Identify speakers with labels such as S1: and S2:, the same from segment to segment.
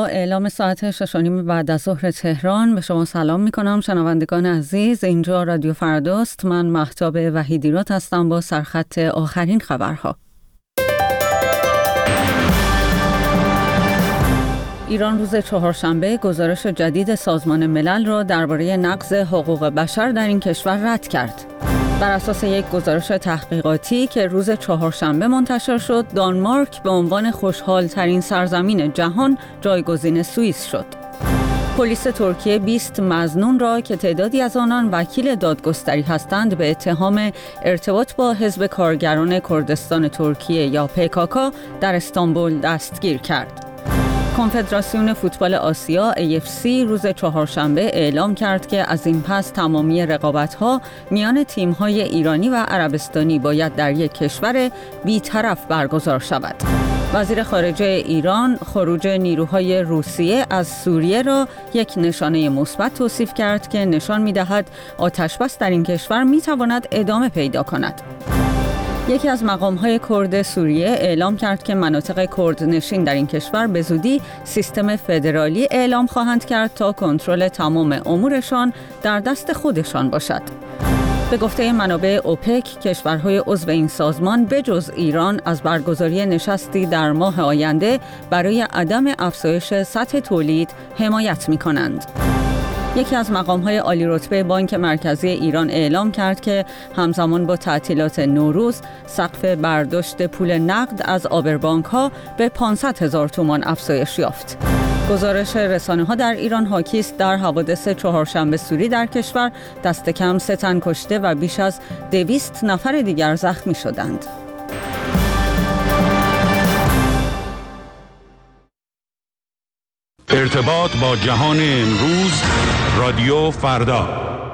S1: اعلام ساعت 6:30 بعد از ظهر تهران به شما سلام میکنم شنوندگان عزیز. اینجا رادیو فرداست. من مهتاب وحیدیراد هستم با سرخط آخرین خبرها. ایران روز چهارشنبه گزارش جدید سازمان ملل را درباره نقض حقوق بشر در این کشور رد کرد. بر اساس یک گزارش تحقیقاتی که روز چهارشنبه منتشر شد، دانمارک به عنوان خوشحال‌ترین سرزمین جهان جایگزین سوئیس شد. پلیس ترکیه 20 مظنون را که تعدادی از آنان وکیل دادگستری هستند به اتهام ارتباط با حزب کارگران کردستان ترکیه یا PKK در استانبول دستگیر کرد. کنفدراسیون فوتبال آسیا AFC روز چهارشنبه اعلام کرد که از این پس تمامی رقابت‌ها میان تیم‌های ایرانی و عربستانی باید در یک کشور بی‌طرف برگزار شود. وزیر خارجه ایران خروج نیروهای روسیه از سوریه را یک نشانه مثبت توصیف کرد که نشان می‌دهد آتش‌بس در این کشور می‌تواند ادامه پیدا کند. یکی از مقام‌های کرد سوریه اعلام کرد که مناطق کرد نشین در این کشور به زودی سیستم فدرالی اعلام خواهند کرد تا کنترل تمام امورشان در دست خودشان باشد. به گفته منابع اوپک، کشورهای عضو این سازمان بجز ایران از برگزاری نشستی در ماه آینده برای عدم افزایش سطح تولید حمایت می‌کنند. یکی از مقام‌های عالی رتبه بانک مرکزی ایران اعلام کرد که همزمان با تعطیلات نوروز سقف برداشت پول نقد از آبربانک‌ها به 500,000 تومان افزایش یافت. گزارش رسانه‌ها در ایران حاکی است در حوادث چهارشنبه سوری در کشور دست کم 3 تن کشته و بیش از 200 نفر دیگر زخمی شدند.
S2: ارتباط با جهان امروز، رادیو فردا.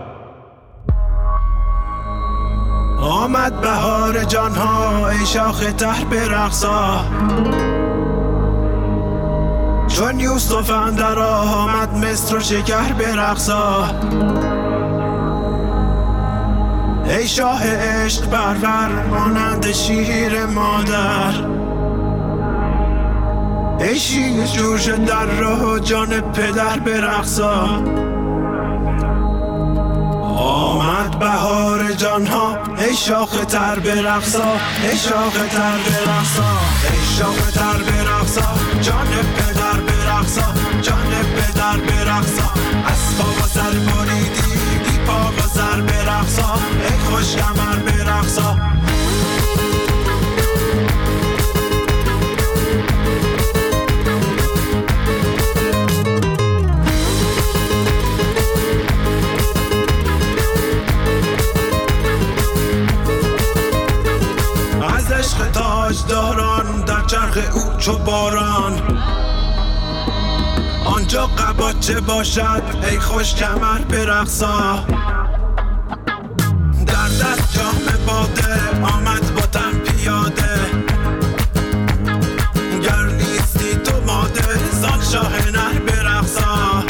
S3: آمد بهار جانها ای شاخ تر برقصا، چون یوسف اندر آمد مصر و شکر برقصا. ای شاه عشق پرور مانند شیر مادر، ای شیر جوش در راه جان پدر برقصا. آمد بهار جانها ای شاخ تر برقصا، ای شاخ تر برقصا، ای شاخ تر برقصا، جان پدر برقصا، جان پدر برقصا. از پا و سر بریدی بی پا و سر برقصا، ای خوش کمر برقصا. داران در چرخ او چو باران، آنجا قباچه باشد ای خوش کمر برقصا. در دست جام باده آمد با تن پیاده، گر نیستی تو ماده زان شاه نر برقصا.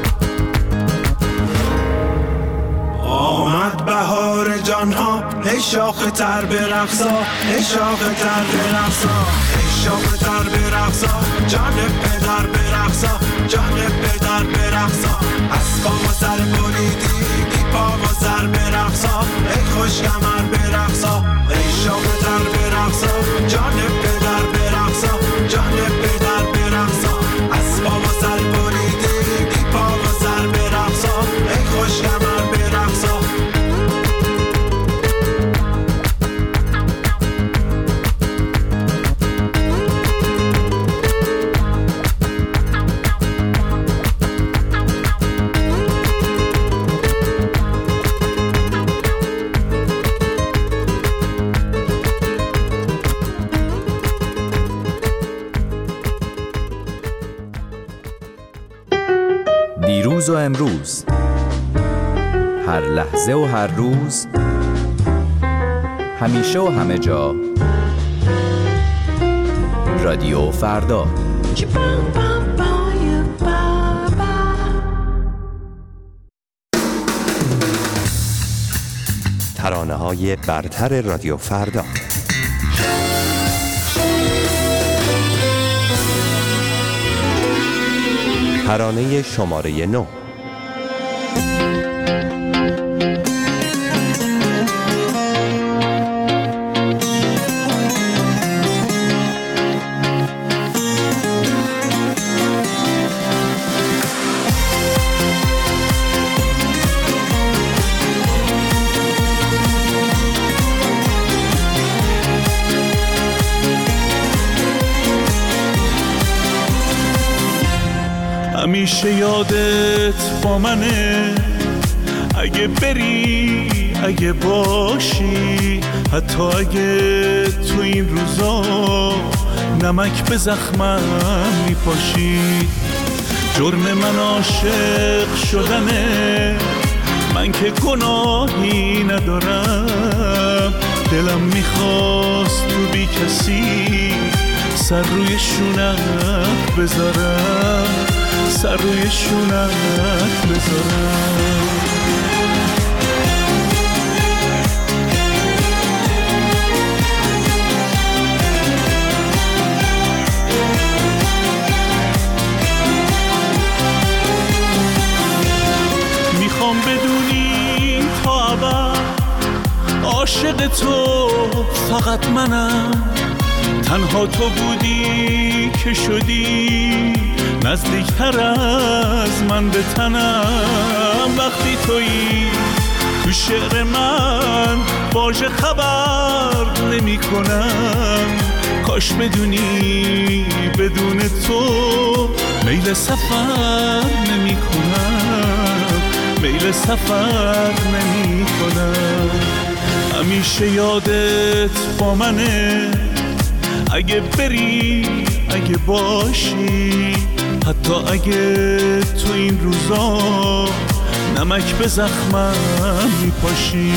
S3: آمد بهار جانها ای شاخ تر برقصا، ای شاخ تر برقصا، ای شاخ تر برقصا، جان پدر برقصا، جان پدر برقصا. از پا و سر بریدی بی پا و سر برقصا، ای خوش کمر برقصا. ای شاخ تر برقصا، جان پدر برقصا، جان پدر برقصا. از پا و سر بریدی بی پا و سر برقصا، ای خوش کمر برقصا.
S4: دیروز و امروز، هر لحظه و هر روز، همیشه و همه جا، رادیو فردا.
S5: ترانه‌های برتر رادیو فردا. ترانه شماره 9.
S3: همیشه یادت با منه، اگه بری اگه باشی، حتی اگه تو این روزا نمک به زخمم میپاشی. جرم من عاشق شدنه، من که گناهی ندارم. دلم میخواست تو بی کسی سر روی شونت بذارم، سر روی شونت بذارم. میخوام بدونی تا ابد عاشق تو فقط منم. تنها تو بودی که شدی نزدیکتر از من به تنم. وقتی تویی تو شعر من واژه خبر نمی کنم. کاش بدونی بدون تو میل سفر نمی کنم، میل سفر نمی کنم. همیشه یادت با منه، اگه بری اگه باشی، حتی اگه تو این روزا نمک به زخمم میپاشی.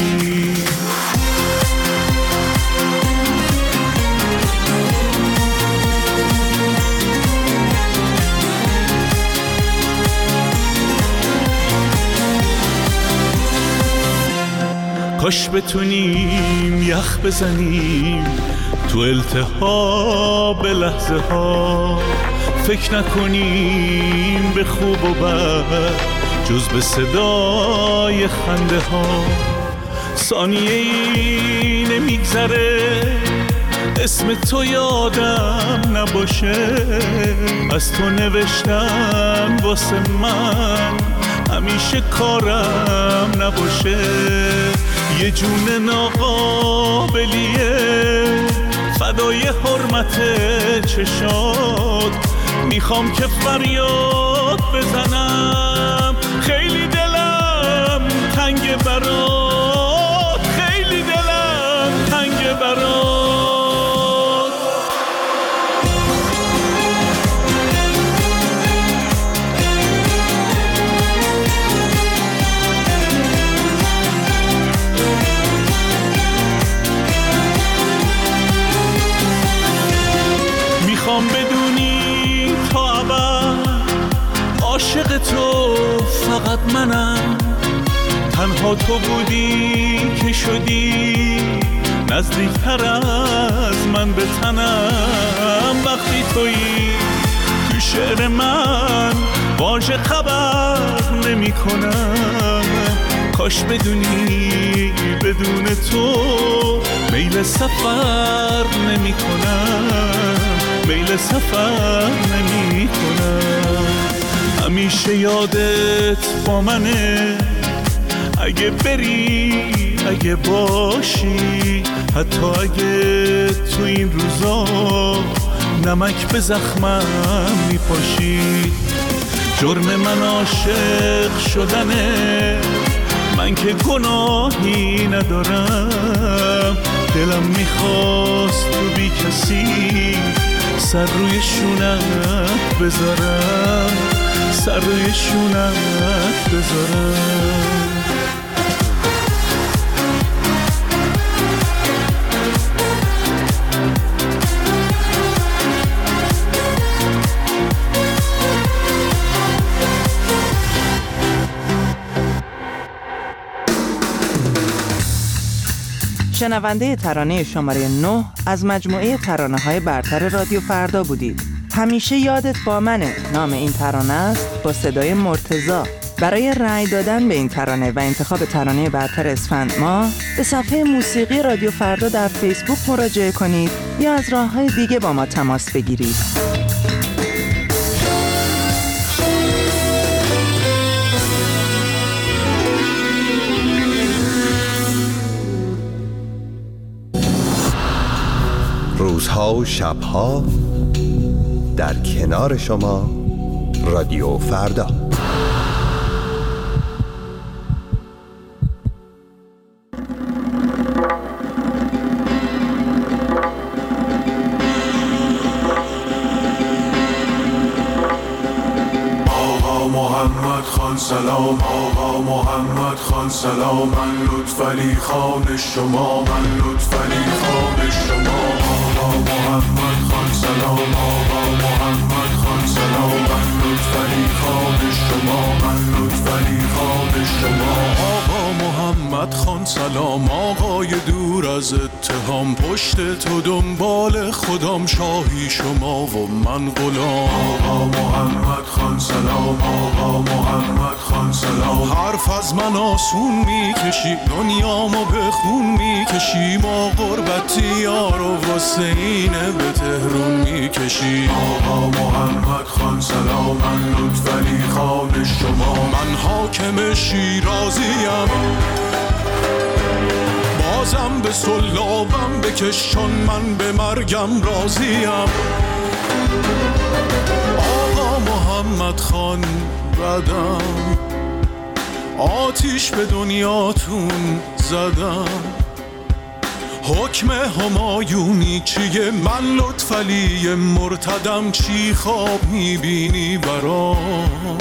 S3: کاش بتونیم یخ بزنیم تو التهاب لحظه ها، فکر نکنیم به خوب و بد جز به صدای خنده ها. ثانیه ای نمیگذره اسم تو یادم نباشه، از تو نوشتن واسه من همیشه کارم نباشه. یه جون ناقابلیه فدای حرمت چشات، میخوام که فریاد بزنم خیلی دلم تنگ برات، خیلی دلم تنگ برات. میخوام بدونی تا ابد عاشق تو فقط منم. تنها تو بودی که شدی نزدیکتر از من به تنم. وقتی تویی تو شعر من واژه خبر نمی کنم. کاش بدونی بدون تو میل سفر نمی کنم، میل سفر نمی کنم. همیشه یادت با منه، اگه بری اگه باشی، حتی اگه تو این روزا نمک به زخمم میپاشی. جرم من عاشق شدنه، من که گناهی ندارم. دلم میخواست تو بی کسی سر روی شونت بذارم، سر روی شونت بذارم.
S6: شنونده ترانه شماره 9 از مجموعه ترانه‌های برتر رادیو فردا بودید. همیشه یادت با منه نام این ترانه است با صدای مرتضی. برای رأی دادن به این ترانه و انتخاب ترانه برتر اسفند ماه به صفحه موسیقی رادیو فردا در فیسبوک مراجعه کنید یا از راه‌های دیگه با ما تماس بگیرید.
S5: روزها و شبها در کنار شما رادیو فردا.
S3: محمد خان سلام، آقا محمد خان سلام، من لطفعلی خان شما، من لطفعلی خان شما. آقا محمد خان سلام، آقا محمد خان سلام، من لطفعلی خان شما، من لطفعلی خان شما. آقا محمد خان سلام، آقای دور از اتهام، پشت تو دنبال خودم، شاهی شما و من غلام. آقا محمد خان سلام، آقا محمد خان سلام، حرف از من آسون میکشی، دنیامو به خون میکشی، ما غربتی یارو واسه اینه به تهرون میکشی. آقا محمد خان سلام، من لطفعلی خان شما، من حاکم شیرازیم، بازم به سلابم بکشون، من به مرگم راضیم. آقا محمد خان بدم، آتیش به دنیاتون زدم، حکم همایونی چیه؟ من لطفعلی مرتدم، چی خواب میبینی برام؟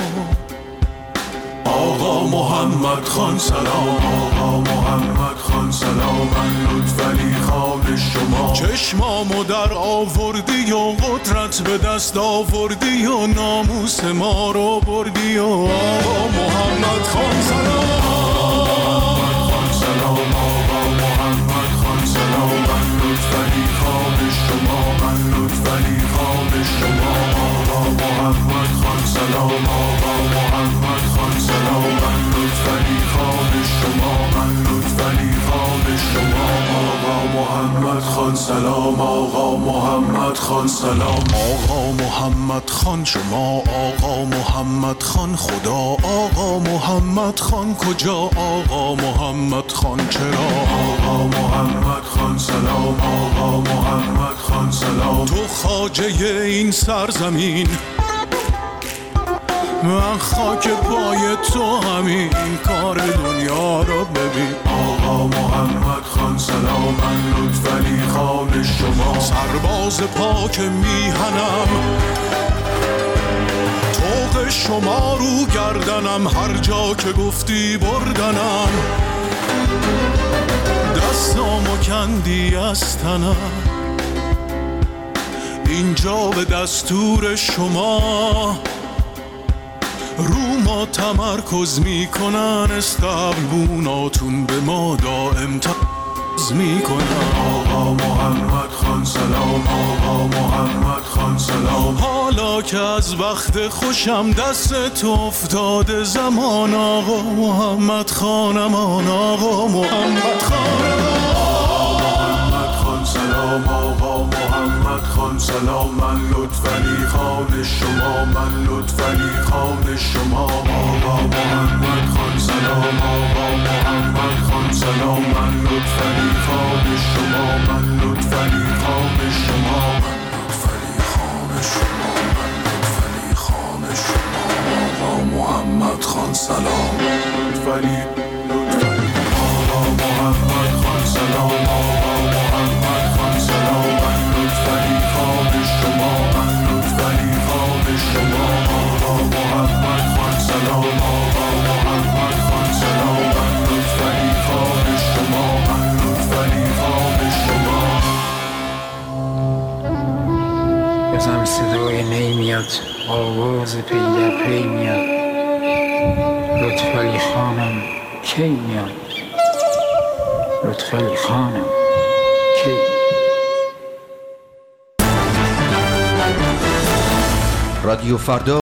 S3: آقا محمد خان سلام، آقا محمد خان سلام، من لطفعلی خان شما، چشمامو در آوردی و قدرت به دست آوردی و ناموس ما رو بردی و آقا محمد خان سلام، آقا محمد خان سلام، آقا محمد خان سلام، من لطفعلی خان شما، من لطفعلی خان شما. آقا محمد خان سلام، آقا محمد خان سلام، من لطفعلی خان شما، من لطفعلی خان شما. آقا محمد خان سلام، آقا محمد خان سلام، آقا محمد خان شما، آقا محمد خان خدا، آقا محمد خان کجا، آقا محمد خان چرا؟ آقا محمد خان سلام، آقا محمد خان سلام، تو خواجه این سرزمین، من خاک پای تو، همین کار دنیا رو ببین. آقا محمد خان سلام، من لطفعلی خان شما، سرباز پاک میهنم، طوق شما رو گردنم، هر جا که گفتی بردنم، دستامو کندی از تنم، اینجا به دستور شما رو ما تمرکز میکنن، استقبوناتون به ما دائم تز میکنن. آقا محمد خان سلام، آقا محمد خان سلام، حالا که از وقت خوشم دست تو افتاده زمان، آقا محمد خانمان، آقا محمد خانمان. سلام، آقا محمد خان سلام، من لطفعلی خان شما، من لطفعلی خان شما. آقا محمد خان سلام، آقا محمد خان سلام، من لطفعلی خان شما، من لطفعلی خان شما، من لطفعلی خان شما، من لطفعلی خان شما. آقا محمد خان سلام، لطفعلی آقا محمد خان سلام، آقا محمد خان سلام، من لطفعلی خان شما، من لطفعلی خان شما. آقا محمد خان سلام، آقا محمد خان سلام، من لطفعلی خان شما، من لطفعلی خان شما.
S7: بازم صدای نی میاد، آواز پی در پی میاد، لطفعلی خانم کی میاد، لطفعلی خانم کی؟
S5: رادیو فردا